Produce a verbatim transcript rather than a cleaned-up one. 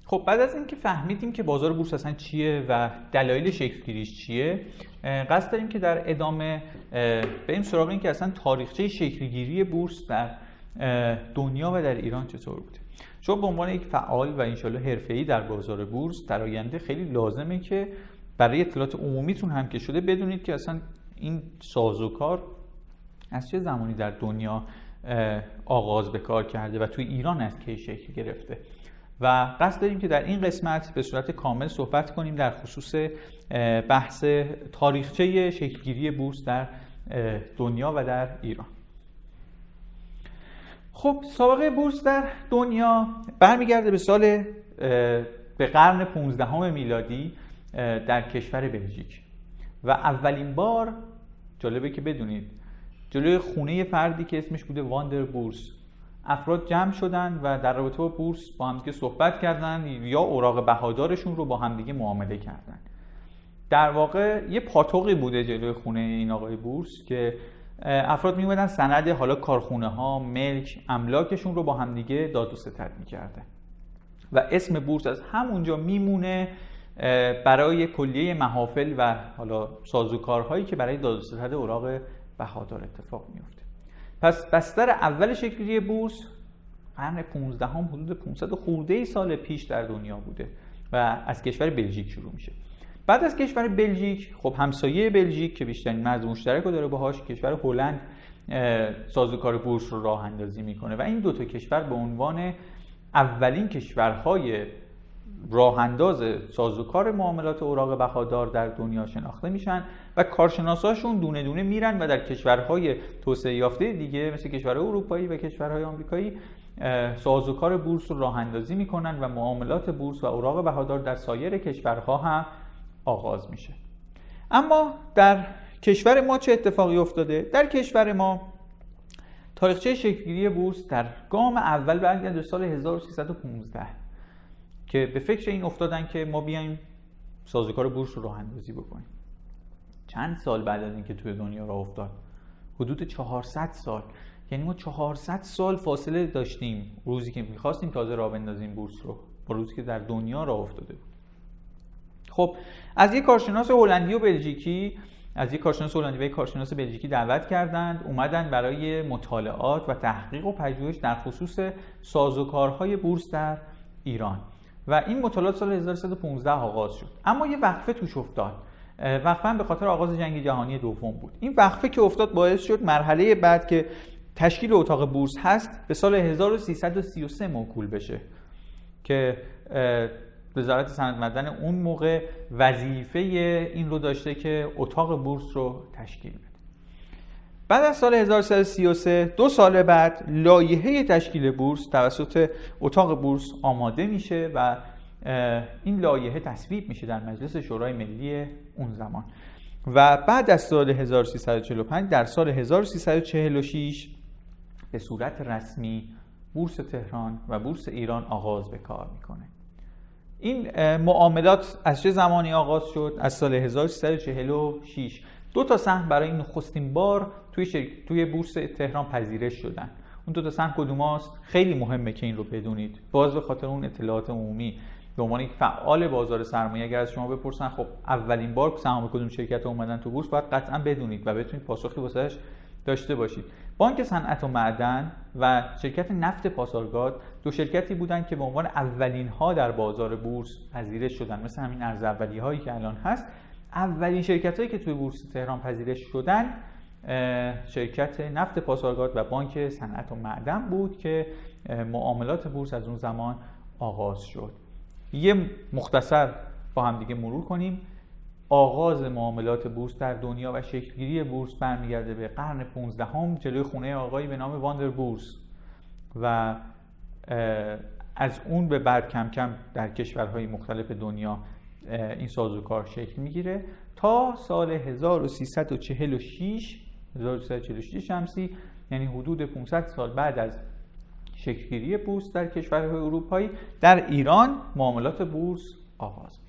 خب بعد از اینکه فهمیدیم که بازار بورس اصلا چیه و دلایل شکل‌گیریش چیه، قصد داریم که در ادامه بریم سراغ این که اصلا تاریخچه شکل‌گیری بورس در دنیا و در ایران چطور بوده. شما به عنوان یک فعال و انشالله حرفه‌ای در بازار بورس در آینده خیلی لازمه که برای اطلاعات عمومیتون هم که شده بدونید که اصلا این سازوکار از چه زمانی در دنیا آغاز به کار کرده و توی ایران از کی شکل گرفته و قصد داریم که در این قسمت به صورت کامل صحبت کنیم در خصوص بحث تاریخچه شکلگیری بورس در دنیا و در ایران. خب سابقه بورس در دنیا برمیگرده به سال به قرن پانزدهم میلادی در کشور بلژیک و اولین بار جالبه که بدونید جلوی خونه فردی که اسمش بوده واندر بورس افراد جمع شدن و در رابطه با بورس با همدیگه صحبت کردن یا اوراق بهادارشون رو با همدیگه معامله کردن. در واقع یه پاتوقی بوده جلوی خونه این آقای بورس که افراد میومدن سند حالا کارخونه ها، ملک، املاکشون رو با همدیگه داد و ستد میکردن و اسم بورس از همونجا میمونه برای کلیه محافل و حالا سازوکارهایی که برای داد و ستد اوراق بهادار اتفاق میفته. پس بستر اول شکلگیری بورس قرن پانزدهم حدود پانصد خورده سال پیش در دنیا بوده و از کشور بلژیک شروع میشه. بعد از کشور بلژیک خب همسایه بلژیک که بیشترین مرز مشترک رو داره باهاش کشور هلند سازوکار بورس رو راه اندازی میکنه و این دو تا کشور به عنوان اولین کشورهای راه انداز سازوکار معاملات اوراق بهادار در دنیا شناخته میشن و کارشناساشون دونه دونه میرن و در کشورهای توسعه یافته دیگه مثل کشورهای اروپایی و کشورهای آمریکایی سازوکار بورس رو راه اندازی میکنن و معاملات بورس و اوراق بهادار در سایر کشورها هم آغاز میشه. اما در کشور ما چه اتفاقی افتاده؟ در کشور ما تاریخچه شکلگیری بورس در گام اول برمیگرده به سال هزار و سیصد و پانزده که به فکر این افتادن که ما بیایم سازوکار بورس رو راه اندازی بکنیم. چند سال بعد از اینکه توی دنیا راه افتاد؟ حدود چهارصد سال. یعنی ما چهارصد سال فاصله داشتیم روزی که می‌خواستیم تازه راه بندازیم بورس رو با روزی که در دنیا راه افتاده بود. خب از یک کارشناس هلندی و بلژیکی از یک کارشناس هلندی و یک کارشناس بلژیکی دعوت کردند اومدن برای مطالعات و تحقیق و پژوهش در خصوص سازوکارهای بورس در ایران و این مطالعات سال هزار و سیصد و پانزده آغاز شد. اما یه وقفه توش افتاد. وقفه به خاطر آغاز جنگ جهانی دوم بود. این وقفه که افتاد باعث شد مرحله بعد که تشکیل اتاق بورس هست به سال هزار و سیصد و سی و سه موکول بشه که وزارت سندمدن اون موقع وظیفه این رو داشته که اتاق بورس رو تشکیل بده. بعد از سال هزار و سیصد و سی و سه دو سال بعد لایحه تشکیل بورس توسط اتاق بورس آماده میشه و این لایحه تصویب میشه در مجلس شورای ملی اون زمان و بعد از سال هزار و سیصد و چهل و پنج در سال هزار و سیصد و چهل و شش به صورت رسمی بورس تهران و بورس ایران آغاز به کار میکنه. این معاملات از چه زمانی آغاز شد؟ از سال هزار و سیصد و چهل و شش دو تا سهم برای نخستین بار توی شرک... توی بورس تهران پذیرش شدن. اون دو تا سهم کدوماست؟ خیلی مهمه که این رو بدونید. باز به خاطر اون اطلاعات عمومی به عنوان یک فعال بازار سرمایه اگر از شما بپرسن خب اولین بار سهام کدوم شرکت اومدن تو بورس باید قطعا بدونید و بتونید پاسخی واسش داشته باشید. بانک صنعت و معدن و شرکت نفت پاسارگاد دو شرکتی بودن که به عنوان اولین ها در بازار بورس پذیرش شدن. مثل همین ارز اولیه هایی که الان هست، اولین شرکت هایی که توی بورس تهران پذیرش شدن شرکت نفت پاسارگاد و بانک صنعت و معدن بود که معاملات بورس از اون زمان آغاز شد. یه مختصر با هم دیگه مرور کنیم. آغاز معاملات بورس در دنیا و شکلگیری بورس برمیگرده به قرن پانزدهم جلوی خونه آقایی به نام واندر بورس و از اون به بعد کم کم در کشورهای مختلف دنیا این سازوکار شکل میگیره تا سال هزار و سیصد و چهل و شش شمسی، یعنی حدود پانصد سال بعد از شکلگیری بورس در کشورهای اروپایی، در ایران معاملات بورس آغاز